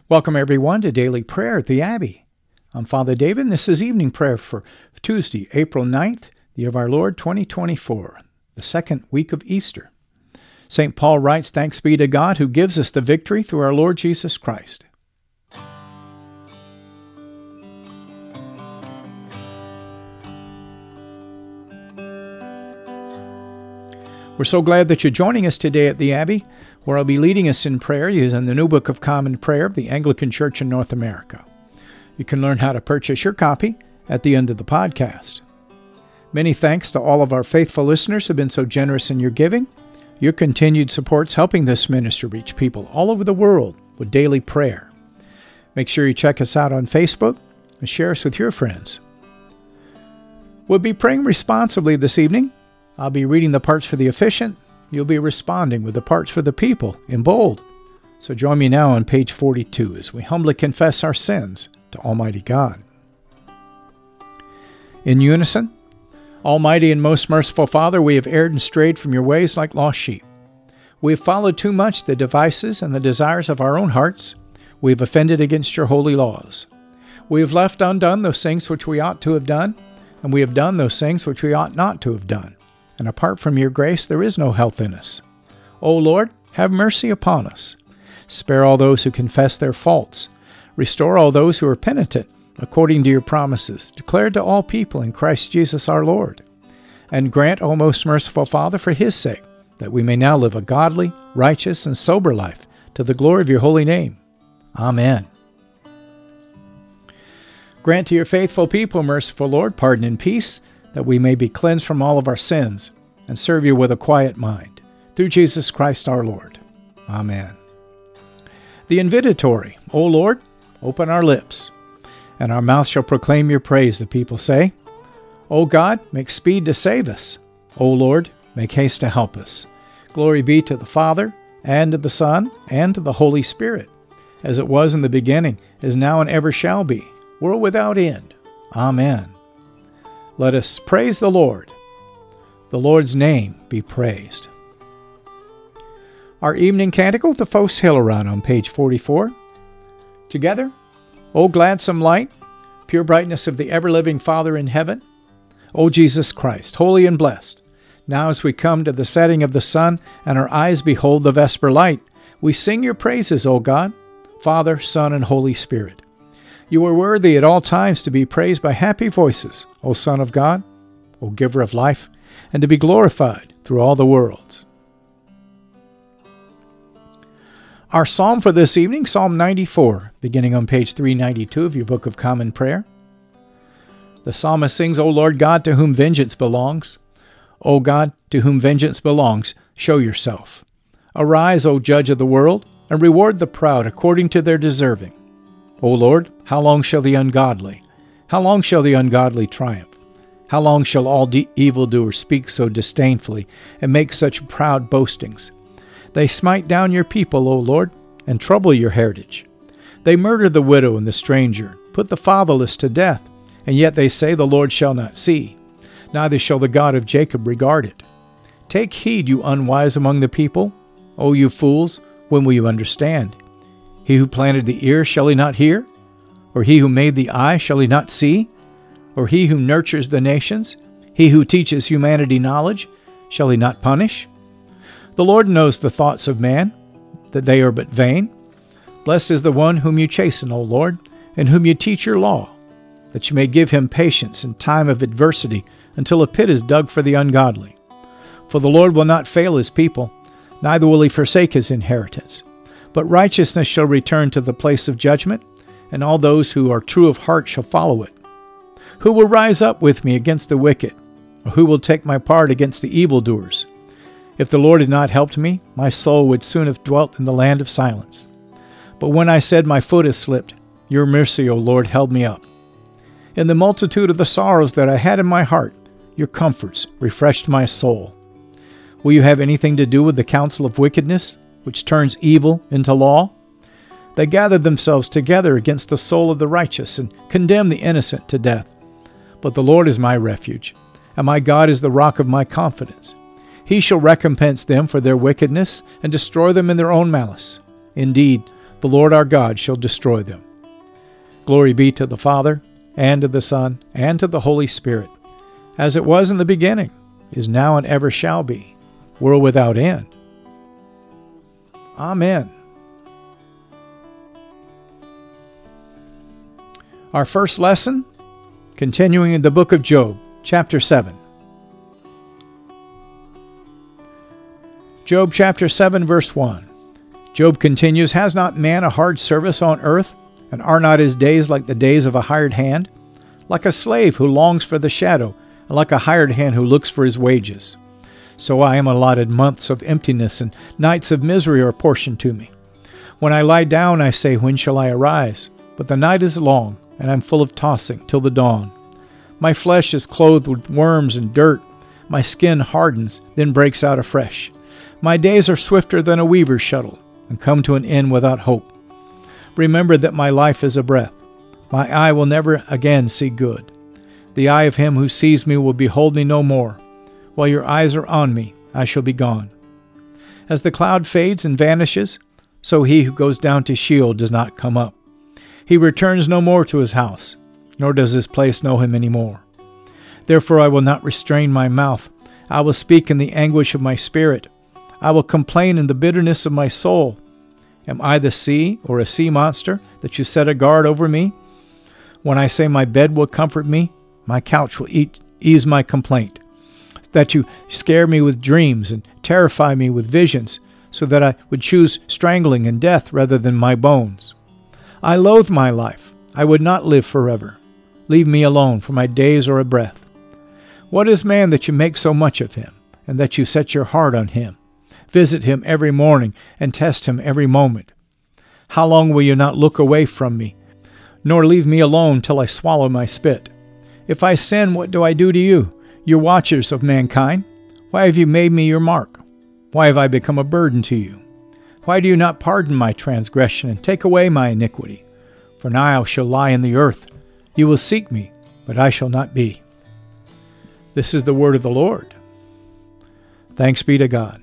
Welcome, everyone, to Daily Prayer at the Abbey. I'm Father David, and this is evening prayer for Tuesday, April 9th, the year of our Lord 2024, the second week of Easter. St. Paul writes, "Thanks be to God who gives us the victory through our Lord Jesus Christ." We're so glad that you're joining us today at the Abbey, where I'll be leading us in prayer using the New Book of Common Prayer of the Anglican Church in North America. You can learn how to purchase your copy at the end of the podcast. Many thanks to all of our faithful listeners who have been so generous in your giving. Your continued support's helping this ministry reach people all over the world with daily prayer. Make sure you check us out on Facebook and share us with your friends. We'll be praying responsibly this evening. I'll be reading the parts for the officiant. You'll be responding with the parts for the people in bold. So join me now on page 42 as we humbly confess our sins to Almighty God. In unison, Almighty and most merciful Father, we have erred and strayed from your ways like lost sheep. We have followed too much the devices and the desires of our own hearts. We have offended against your holy laws. We have left undone those things which we ought to have done, and we have done those things which we ought not to have done. And apart from your grace, there is no health in us. O Lord, have mercy upon us. Spare all those who confess their faults. Restore all those who are penitent, according to your promises, declared to all people in Christ Jesus our Lord. And grant, O most merciful Father, for his sake, that we may now live a godly, righteous, and sober life, to the glory of your holy name. Amen. Grant to your faithful people, merciful Lord, pardon and peace, that we may be cleansed from all of our sins and serve you with a quiet mind. Through Jesus Christ our Lord. Amen. The invitatory, O Lord, open our lips, and our mouth shall proclaim your praise, the people say. O God, make speed to save us. O Lord, make haste to help us. Glory be to the Father, and to the Son, and to the Holy Spirit, as it was in the beginning, is now, and ever shall be, world without end. Amen. Let us praise the Lord. The Lord's name be praised. Our evening canticle, the Phos Hilaron, on page 44. Together, O gladsome light, pure brightness of the ever-living Father in heaven, O Jesus Christ, holy and blessed, now as we come to the setting of the sun and our eyes behold the vesper light, we sing your praises, O God, Father, Son, and Holy Spirit. You are worthy at all times to be praised by happy voices, O Son of God, O Giver of life, and to be glorified through all the worlds. Our psalm for this evening, Psalm 94, beginning on page 392 of your Book of Common Prayer. The psalmist sings, O Lord God, to whom vengeance belongs. O God, to whom vengeance belongs, show yourself. Arise, O Judge of the world, and reward the proud according to their deserving. O Lord, how long shall the ungodly triumph? How long shall all evildoers speak so disdainfully and make such proud boastings? They smite down your people, O Lord, and trouble your heritage. They murder the widow and the stranger, put the fatherless to death, and yet they say the Lord shall not see, neither shall the God of Jacob regard it. Take heed, you unwise among the people. O you fools, when will you understand? He who planted the ear, shall he not hear? Or he who made the eye, shall he not see? Or he who nurtures the nations, he who teaches humanity knowledge, shall he not punish? The Lord knows the thoughts of man, that they are but vain. Blessed is the one whom you chasten, O Lord, and whom you teach your law, that you may give him patience in time of adversity, until a pit is dug for the ungodly. For the Lord will not fail his people, neither will he forsake his inheritance. But righteousness shall return to the place of judgment, and all those who are true of heart shall follow it. Who will rise up with me against the wicked? Or who will take my part against the evildoers? If the Lord had not helped me, my soul would soon have dwelt in the land of silence. But when I said my foot has slipped, your mercy, O Lord, held me up. In the multitude of the sorrows that I had in my heart, your comforts refreshed my soul. Will you have anything to do with the counsel of wickedness, which turns evil into law? They gather themselves together against the soul of the righteous and condemn the innocent to death. But the Lord is my refuge, and my God is the rock of my confidence. He shall recompense them for their wickedness and destroy them in their own malice. Indeed, the Lord our God shall destroy them. Glory be to the Father, and to the Son, and to the Holy Spirit, as it was in the beginning, is now, and ever shall be, world without end. Amen. Our first lesson, continuing in the book of Job, chapter 7. Job chapter 7, verse 1. Job continues, Has not man a hard service on earth, and are not his days like the days of a hired hand? Like a slave who longs for the shadow, and like a hired hand who looks for his wages. So I am allotted months of emptiness, and nights of misery are portioned to me. When I lie down, I say, When shall I arise? But the night is long, and I am full of tossing till the dawn. My flesh is clothed with worms and dirt. My skin hardens, then breaks out afresh. My days are swifter than a weaver's shuttle, and come to an end without hope. Remember that my life is a breath. My eye will never again see good. The eye of him who sees me will behold me no more. While your eyes are on me, I shall be gone. As the cloud fades and vanishes, so he who goes down to Sheol does not come up. He returns no more to his house, nor does his place know him any more. Therefore I will not restrain my mouth. I will speak in the anguish of my spirit. I will complain in the bitterness of my soul. Am I the sea, or a sea monster, that you set a guard over me? When I say my bed will comfort me, my couch will ease my complaint. That you scare me with dreams and terrify me with visions, so that I would choose strangling and death rather than my bones. I loathe my life. I would not live forever. Leave me alone, for my days are a breath. What is man that you make so much of him, and that you set your heart on him? Visit him every morning, and test him every moment. How long will you not look away from me, nor leave me alone till I swallow my spit? If I sin, what do I do to you, your watchers of mankind? Why have you made me your mark? Why have I become a burden to you? Why do you not pardon my transgression and take away my iniquity? For now I shall lie in the earth. You will seek me, but I shall not be. This is the word of the Lord. Thanks be to God.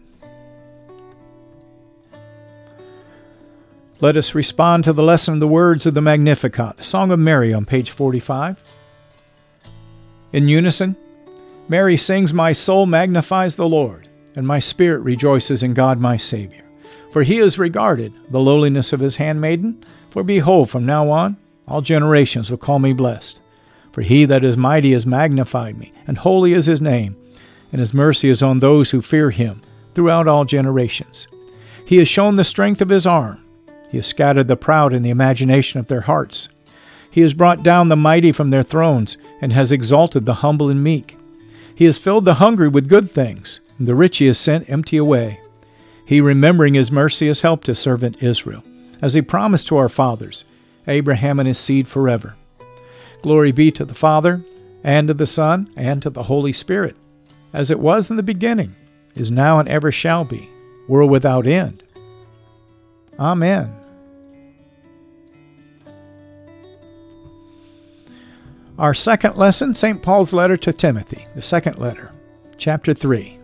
Let us respond to the lesson of the words of the Magnificat, the Song of Mary on page 45. In unison, Mary sings, My soul magnifies the Lord, and my spirit rejoices in God my Savior. For he has regarded the lowliness of his handmaiden. For behold, from now on, all generations will call me blessed. For he that is mighty has magnified me, and holy is his name, and his mercy is on those who fear him throughout all generations. He has shown the strength of his arm. He has scattered the proud in the imagination of their hearts. He has brought down the mighty from their thrones, and has exalted the humble and meek. He has filled the hungry with good things, and the rich he has sent empty away. He, remembering his mercy, has helped his servant Israel, as he promised to our fathers, Abraham and his seed forever. Glory be to the Father, and to the Son, and to the Holy Spirit, as it was in the beginning, is now, and ever shall be, world without end. Amen. Our second lesson, St. Paul's letter to Timothy, the second letter, chapter 3.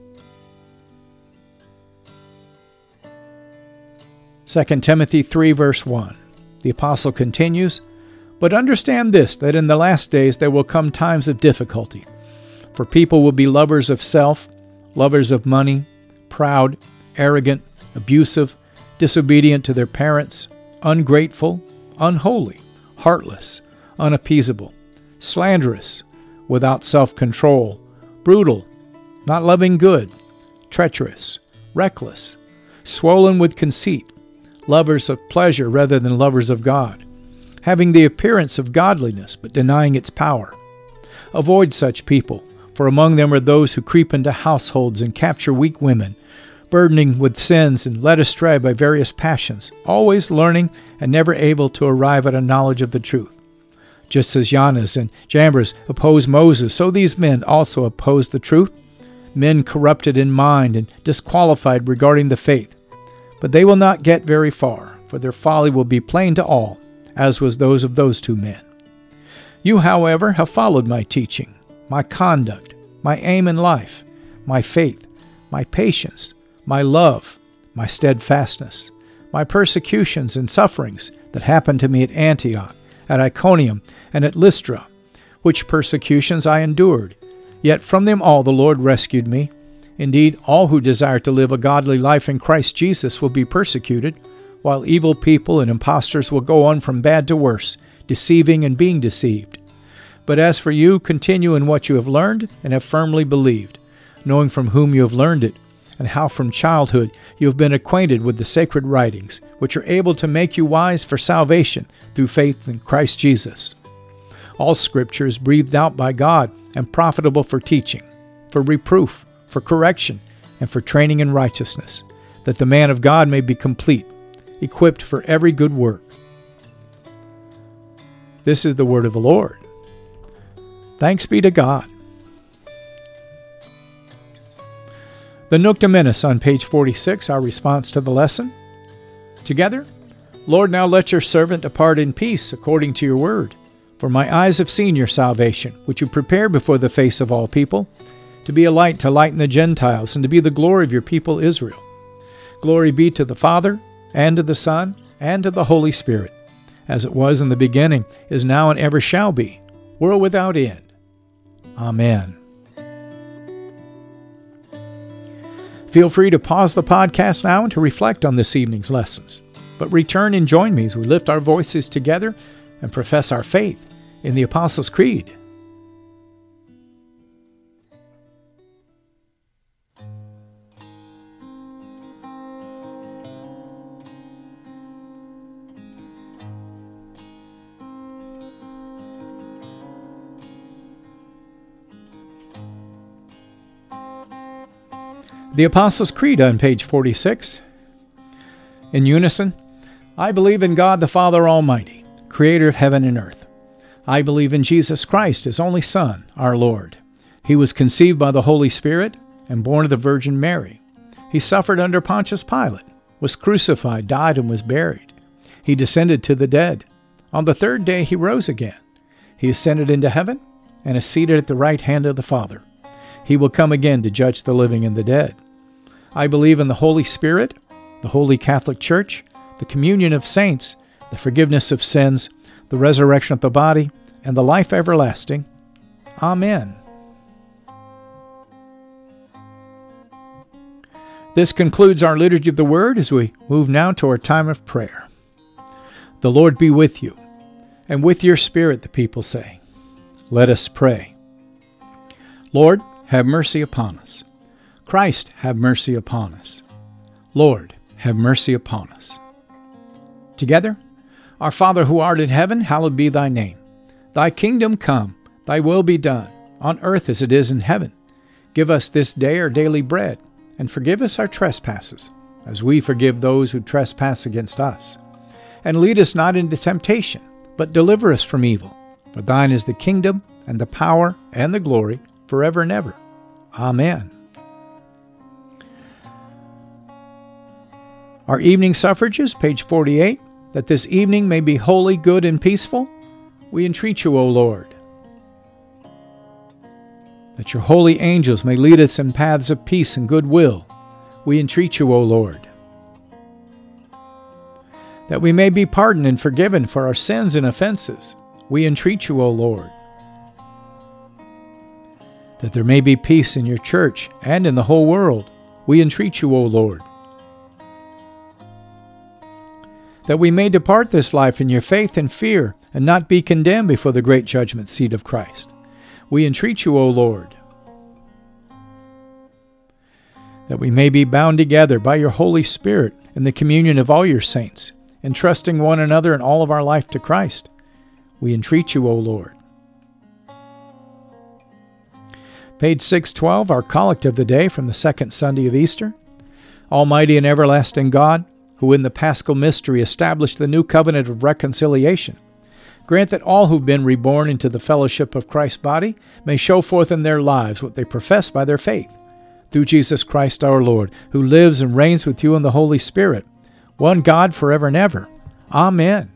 2 Timothy 3, verse 1. The apostle continues, But understand this, that in the last days there will come times of difficulty. For people will be lovers of self, lovers of money, proud, arrogant, abusive, disobedient to their parents, ungrateful, unholy, heartless, unappeasable, slanderous, without self-control, brutal, not loving good, treacherous, reckless, swollen with conceit, lovers of pleasure rather than lovers of God, having the appearance of godliness but denying its power. Avoid such people, for among them are those who creep into households and capture weak women, burdening with sins and led astray by various passions, always learning and never able to arrive at a knowledge of the truth. Just as Jannes and Jambres opposed Moses, so these men also opposed the truth, men corrupted in mind and disqualified regarding the faith. But they will not get very far, for their folly will be plain to all, as was those of those two men. You, however, have followed my teaching, my conduct, my aim in life, my faith, my patience, my love, my steadfastness, my persecutions and sufferings that happened to me at Antioch, at Iconium, and at Lystra, which persecutions I endured. Yet from them all the Lord rescued me. Indeed, all who desire to live a godly life in Christ Jesus will be persecuted, while evil people and impostors will go on from bad to worse, deceiving and being deceived. But as for you, continue in what you have learned and have firmly believed, knowing from whom you have learned it, and how from childhood you have been acquainted with the sacred writings, which are able to make you wise for salvation through faith in Christ Jesus. All Scripture is breathed out by God and profitable for teaching, for reproof, for correction, and for training in righteousness, that the man of God may be complete, equipped for every good work. This is the word of the Lord. Thanks be to God. The Nunc Dimittis on page 46, our response to the lesson. Together, Lord, now let your servant depart in peace according to your word. For my eyes have seen your salvation, which you prepared before the face of all people, to be a light to lighten the Gentiles, and to be the glory of your people Israel. Glory be to the Father, and to the Son, and to the Holy Spirit, as it was in the beginning, is now, and ever shall be, world without end. Amen. Feel free to pause the podcast now and to reflect on this evening's lessons. But return and join me as we lift our voices together and profess our faith in the Apostles' Creed. The Apostles' Creed on page 46. In unison, I believe in God the Father Almighty, creator of heaven and earth. I believe in Jesus Christ, his only Son, our Lord. He was conceived by the Holy Spirit and born of the Virgin Mary. He suffered under Pontius Pilate, was crucified, died, and was buried. He descended to the dead. On the third day he rose again. He ascended into heaven and is seated at the right hand of the Father. He will come again to judge the living and the dead. I believe in the Holy Spirit, the Holy Catholic Church, the communion of saints, the forgiveness of sins, the resurrection of the body, and the life everlasting. Amen. This concludes our Liturgy of the Word as we move now to our time of prayer. The Lord be with you, and with your spirit, the people say. Let us pray. Lord, have mercy upon us. Christ, have mercy upon us. Lord, have mercy upon us. Together, our Father who art in heaven, hallowed be thy name. Thy kingdom come, thy will be done, on earth as it is in heaven. Give us this day our daily bread, and forgive us our trespasses, as we forgive those who trespass against us. And lead us not into temptation, but deliver us from evil. For thine is the kingdom, and the power, and the glory, forever and ever. Amen. Our evening suffrages, page 48, that this evening may be holy, good, and peaceful, we entreat you, O Lord. That your holy angels may lead us in paths of peace and goodwill, we entreat you, O Lord. That we may be pardoned and forgiven for our sins and offenses, we entreat you, O Lord. That there may be peace in your church and in the whole world, we entreat you, O Lord. That we may depart this life in your faith and fear, and not be condemned before the great judgment seat of Christ, we entreat you, O Lord. That we may be bound together by your Holy Spirit in the communion of all your saints, entrusting one another and all of our life to Christ, we entreat you, O Lord. Page 612, our collect of the day from the second Sunday of Easter. Almighty and everlasting God, who in the Paschal mystery established the new covenant of reconciliation, grant that all who've been reborn into the fellowship of Christ's body may show forth in their lives what they profess by their faith. Through Jesus Christ our Lord, who lives and reigns with you in the Holy Spirit, one God forever and ever. Amen.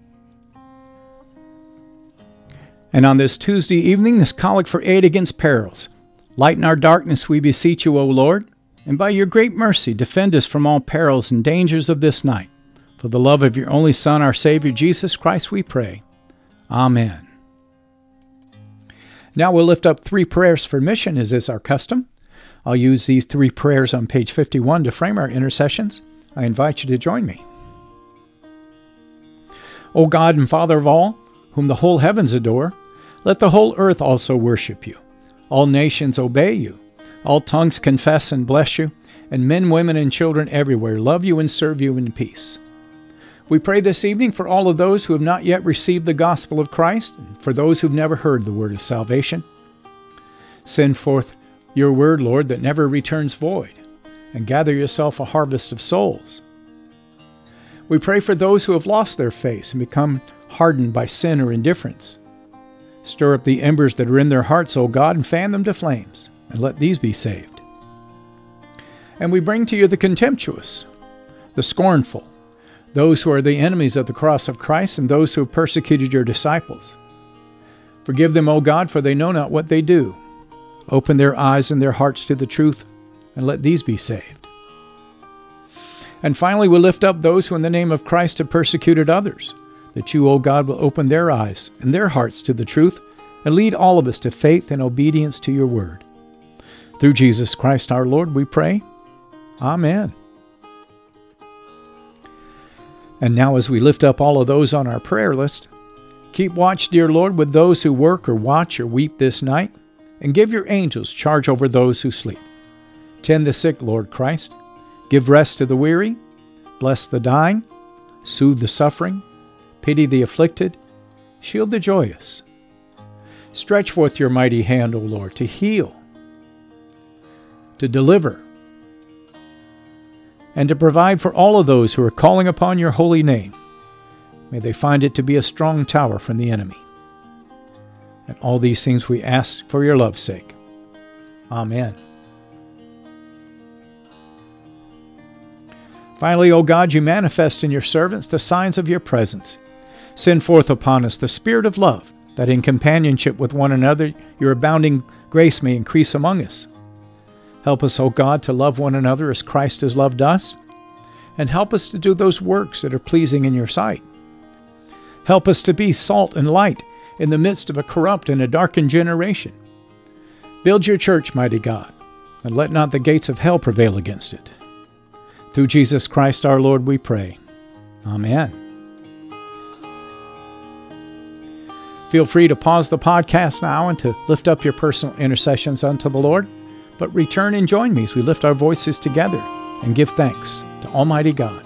And on this Tuesday evening, this collect for aid against perils. Lighten our darkness, we beseech you, O Lord, and by your great mercy defend us from all perils and dangers of this night, For the love of your only Son, our Savior, Jesus Christ, we pray. Amen. Now we'll lift up 3 prayers for mission, as is our custom. I'll use these 3 prayers on page 51 to frame our intercessions. I invite you to join me. O God and Father of all, whom the whole heavens adore, let the whole earth also worship you. All nations obey you. All tongues confess and bless you, and men, women, and children everywhere love you and serve you in peace. We pray this evening for all of those who have not yet received the gospel of Christ, and for those who've never heard the word of salvation. Send forth your word, Lord, that never returns void, and gather yourself a harvest of souls. We pray for those who have lost their faith and become hardened by sin or indifference. Stir up the embers that are in their hearts, O God, and fan them to flames, and let these be saved. And we bring to you the contemptuous, the scornful, those who are the enemies of the cross of Christ, and those who have persecuted your disciples. Forgive them, O God, for they know not what they do. Open their eyes and their hearts to the truth, and let these be saved. And finally, we lift up those who in the name of Christ have persecuted others, that you, O God, will open their eyes and their hearts to the truth, and lead all of us to faith and obedience to your word. Through Jesus Christ our Lord, we pray. Amen. And now as we lift up all of those on our prayer list, keep watch, dear Lord, with those who work or watch or weep this night, and give your angels charge over those who sleep. Tend the sick, Lord Christ. Give rest to the weary. Bless the dying. Soothe the suffering. Pity the afflicted. Shield the joyous. Stretch forth your mighty hand, O Lord, to heal, to deliver, and to provide for all of those who are calling upon your holy name. May they find it to be a strong tower from the enemy. And all these things we ask for your love's sake. Amen. Finally, O God, you manifest in your servants the signs of your presence. Send forth upon us the spirit of love, that in companionship with one another your abounding grace may increase among us. Help us, O God, to love one another as Christ has loved us, and help us to do those works that are pleasing in your sight. Help us to be salt and light in the midst of a corrupt and a darkened generation. Build your church, mighty God, and let not the gates of hell prevail against it. Through Jesus Christ our Lord we pray. Amen. Feel free to pause the podcast now and to lift up your personal intercessions unto the Lord. But return and join me as we lift our voices together and give thanks to Almighty God.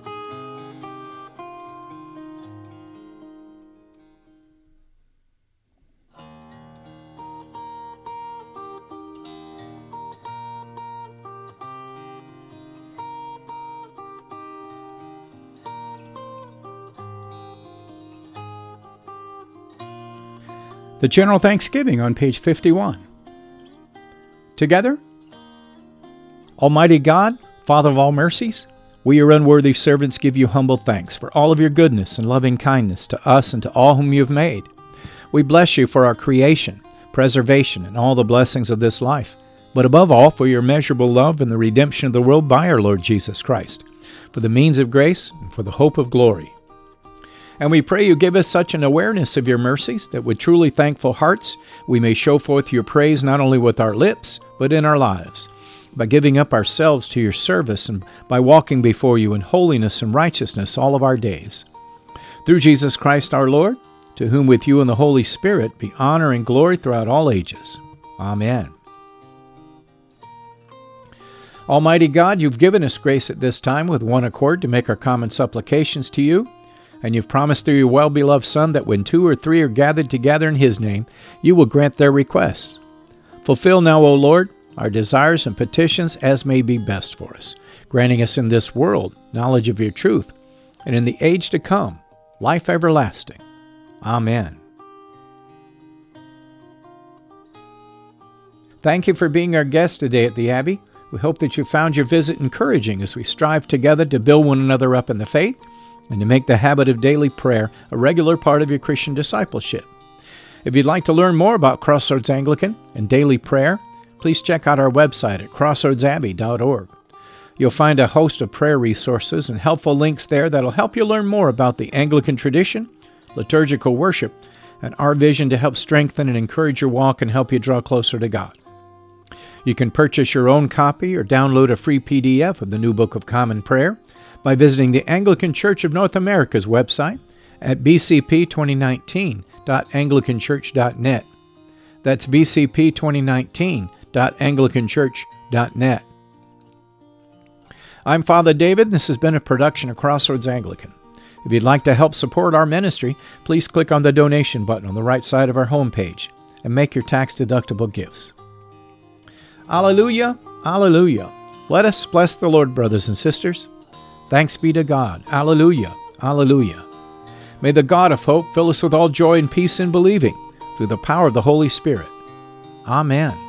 The General Thanksgiving on page 51. Together, Almighty God, Father of all mercies, we, your unworthy servants, give you humble thanks for all of your goodness and loving kindness to us and to all whom you have made. We bless you for our creation, preservation, and all the blessings of this life, but above all for your immeasurable love and the redemption of the world by our Lord Jesus Christ, for the means of grace and for the hope of glory. And we pray you give us such an awareness of your mercies that with truly thankful hearts we may show forth your praise not only with our lips, but in our lives, by giving up ourselves to your service and by walking before you in holiness and righteousness all of our days. Through Jesus Christ our Lord, to whom with you and the Holy Spirit be honor and glory throughout all ages. Amen. Almighty God, you've given us grace at this time with one accord to make our common supplications to you. And you've promised through your well-beloved Son that when 2 or 3 are gathered together in his name, you will grant their requests. Fulfill now, O Lord, our desires and petitions as may be best for us, granting us in this world knowledge of your truth, and in the age to come, life everlasting. Amen. Thank you for being our guest today at the Abbey. We hope that you found your visit encouraging as we strive together to build one another up in the faith, and to make the habit of daily prayer a regular part of your Christian discipleship. If you'd like to learn more about Crossroads Anglican and daily prayer, please check out our website at crossroadsabbey.org. You'll find a host of prayer resources and helpful links there that'll help you learn more about the Anglican tradition, liturgical worship, and our vision to help strengthen and encourage your walk and help you draw closer to God. You can purchase your own copy or download a free PDF of the New Book of Common Prayer by visiting the Anglican Church of North America's website at bcp2019.anglicanchurch.net. That's bcp2019.anglicanchurch.net. I'm Father David. This has been a production of Crossroads Anglican. If you'd like to help support our ministry, please click on the donation button on the right side of our homepage and make your tax-deductible gifts. Alleluia, alleluia. Let us bless the Lord, brothers and sisters. Thanks be to God. Alleluia, alleluia. May the God of hope fill us with all joy and peace in believing, through the power of the Holy Spirit. Amen.